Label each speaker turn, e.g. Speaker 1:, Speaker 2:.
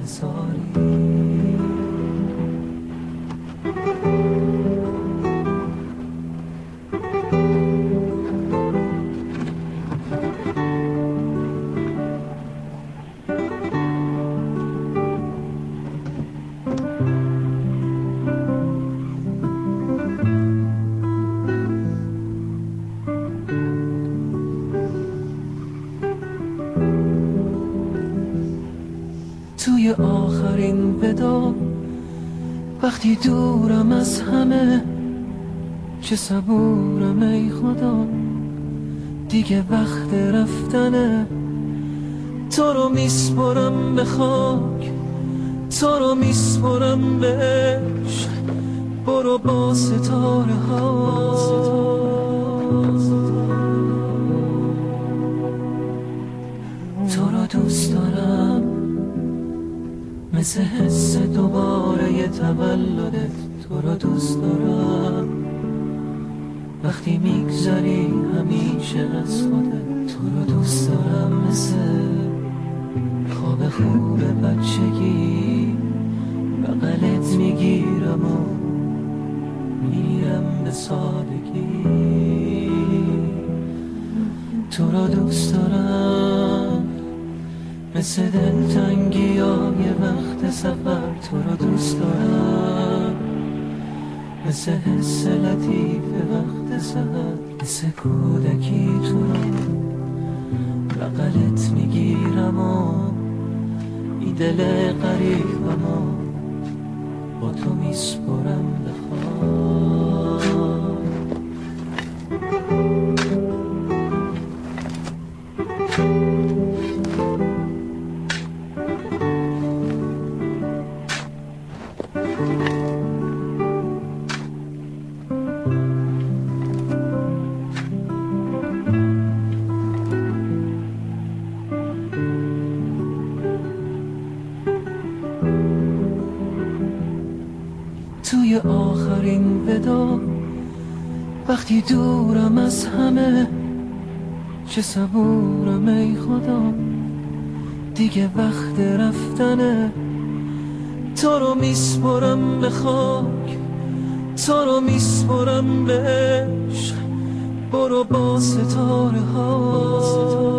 Speaker 1: انتظاری. توی آخرین ودا وقتی دورم از همه، چه صبورم ای خدا، دیگه وقت رفتنه. تو رو میسپرم به خاک، تو رو میسپرم به عشق، برو با ستاره ها. تو رو دوست دارم مثل حس دوباره تولدت. تو رو دوست دارم وقتی میگذری همیشه از خودت. تو رو دوست دارم مثل خواب خوب بچگی، بغلت میگیرم و میرم به سادگی. تو رو دوست دارم مثل دلتنگی های وقت سفر. تو رو دوست دارم مثل حس لطیف وقت سحر، مثل کودکی تو رو بغلت میگیرم و ای دل غریبم و با تو میسپرم به خواب. توی آخرین ودا وقتی دورم از همه، چه صبورم ای خدا، دیگه وقت رفتنه. تو رو میسپرم به خاک، تو رو میسپرم به عشق، برو با ستاره ها.